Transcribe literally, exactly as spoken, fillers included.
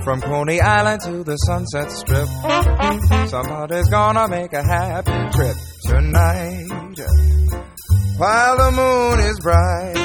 From Coney Island to the Sunset Strip, somebody's gonna make a happy trip tonight. While the moon is bright,